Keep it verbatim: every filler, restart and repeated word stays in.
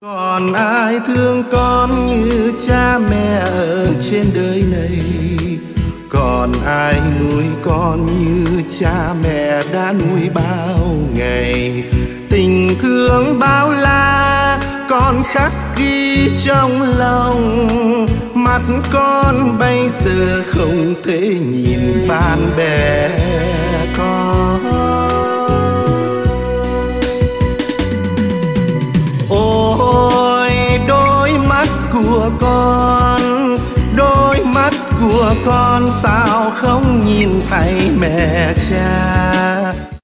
Còn ai thương con như cha mẹ ở trên đời này? Còn ai nuôi con như cha mẹ đã nuôi bao ngày? Tình thương bao la con khắc ghi trong lòng. Mắt con bây giờ không thể nhìn bạn bè con. Ôi đôi mắt của con, đôi mắt của con sao không nhìn thấy mẹ cha?